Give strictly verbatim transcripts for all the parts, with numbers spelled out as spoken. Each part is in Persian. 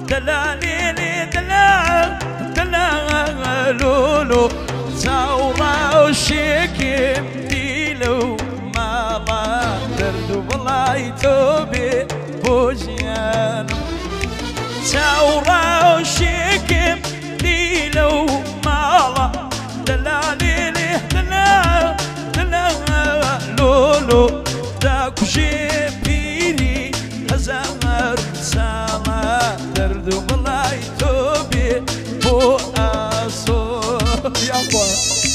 دلالي دلال دلال لولو زورا وشيكم ديلو مالا دردو بلاي توبي بوجيان زورا وشيكم ديلو مالا دلالي دلال دلال لولو داكو جيبيني هزار سالا دردو بلاي توبي بو أسو يابا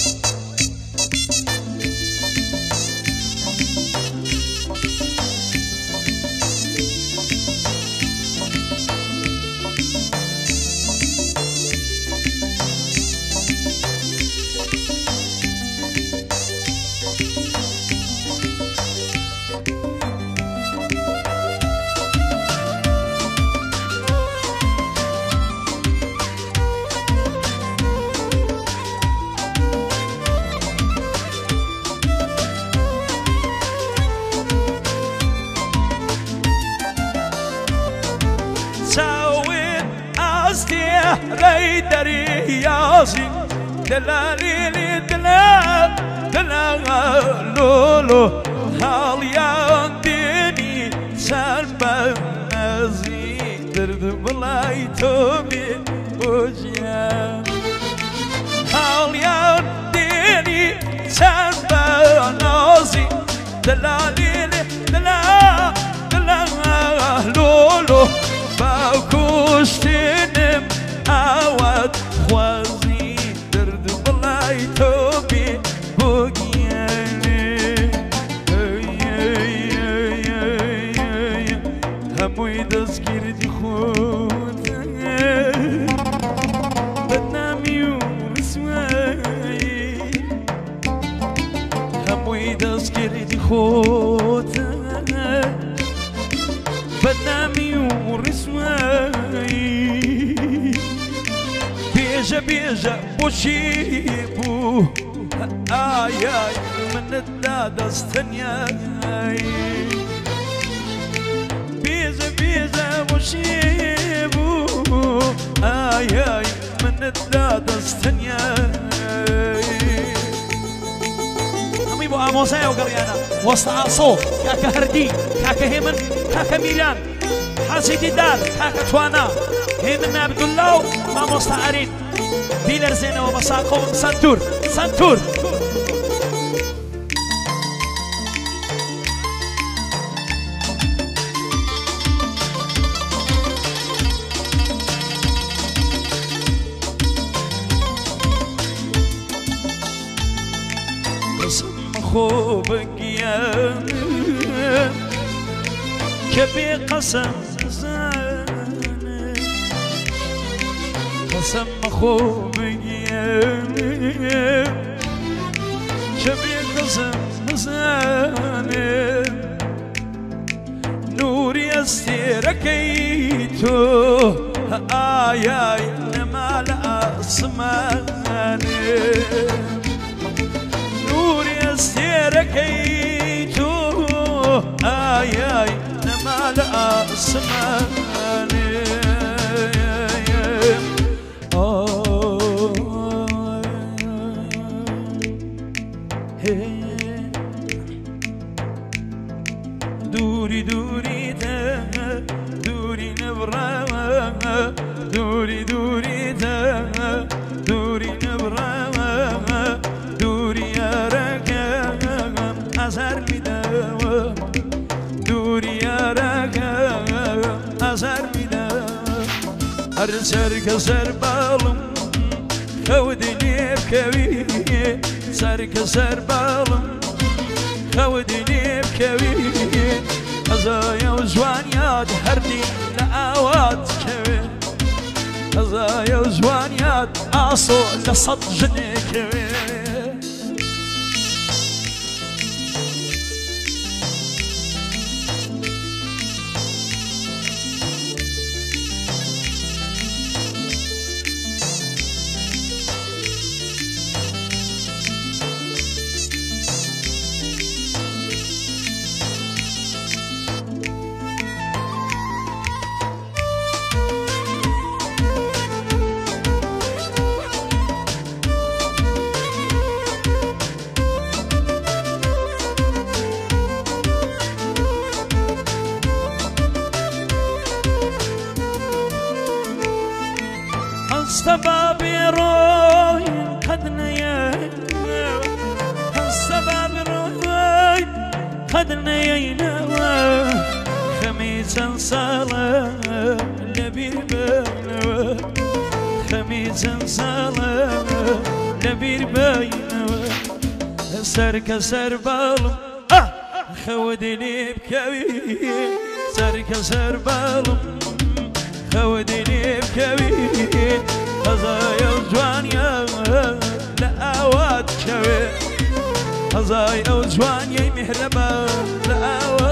ريدري ياسي دلالي دلال دلال لولو هاليان ديني سالبا نازي درد بلاي توبي وجيان هاليان ديني سالبا نازي دلالي دلال دلال لولو باكوشتنم عواد خوازي درد بلاي توبي بوغياني هموي دزگير دي خود بدنامي ورسواي هموي دزگير دي خود بدنامي ورسواي بيجا بيجا بوشيبو آي آي من الدادة استنياي بيجا بيجا بوشيبو آي آي من الدادة استنياي همي بو آموزايا وقريانا وسط عصو كاكا هردي كاكا هيمن كاكا ميلان حاسيدي دار كاكا توانا هيمن عبد الله ما مستعارين ديلر زينة ومساقهم سنتور سنتور قسم خوبك يا كبي قسم قسم خوبك يا شبي قسم زاني نوري استركيتو آي آي نمال أسماني نوري استركيتو آي آي نمال أسماني دوري دوري تا دوري نبرا دوري دوري تا دوري نبرا دوري يا ركام أزهر بداوة دوري يا ركام أزهر بداوة أرسل كسر بالم خودني بكوي سر كسر بالم خودني بكوي هزايا وزوانيات هردي لآوات كوي هزايا وزوانيات عصو لصد جني كوي هستا بابي روين قد نيين هستا بابي روين قد نيين خميسا صلاة لبير بينو خميسا صلاة لبير بينو سرك سربالم خودني بكوين سرك سربالم خودني بكوين هزايا وجوانيا لأواد كوين هزايا وجوانيا مهربا لأواد